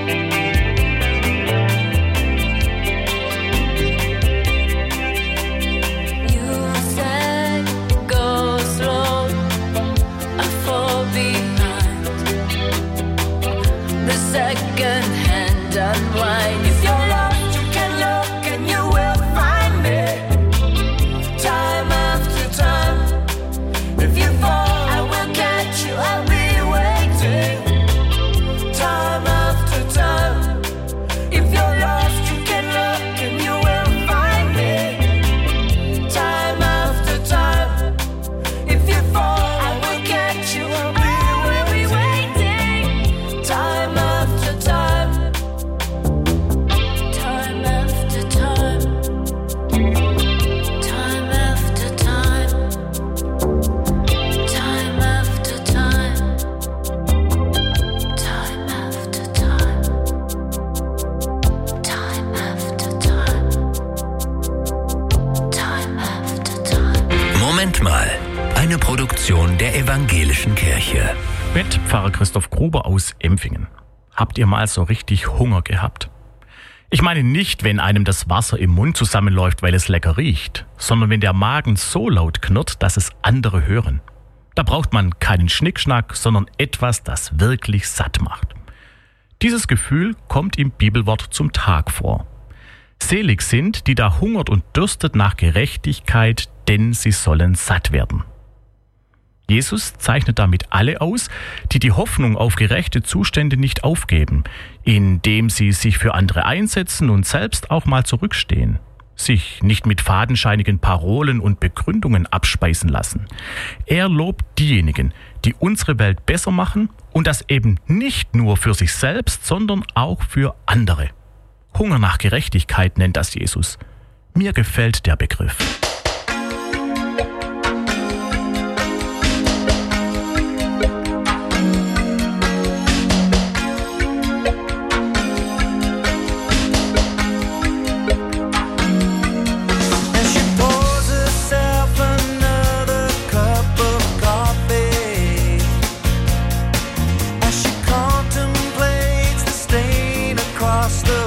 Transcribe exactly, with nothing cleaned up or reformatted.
Moment mal, eine Produktion der Evangelischen Kirche. Mit Pfarrer Christoph Gruber aus Empfingen. Habt ihr mal so richtig Hunger gehabt? Ich meine nicht, wenn einem das Wasser im Mund zusammenläuft, weil es lecker riecht, sondern wenn der Magen so laut knurrt, dass es andere hören. Da braucht man keinen Schnickschnack, sondern etwas, das wirklich satt macht. Dieses Gefühl kommt im Bibelwort zum Tag vor. Selig sind, die da hungert und dürstet nach Gerechtigkeit, denn sie sollen satt werden. Jesus zeichnet damit alle aus, die die Hoffnung auf gerechte Zustände nicht aufgeben, indem sie sich für andere einsetzen und selbst auch mal zurückstehen, sich nicht mit fadenscheinigen Parolen und Begründungen abspeisen lassen. Er lobt diejenigen, die unsere Welt besser machen und das eben nicht nur für sich selbst, sondern auch für andere. Hunger nach Gerechtigkeit nennt das Jesus. Mir gefällt der Begriff. Across the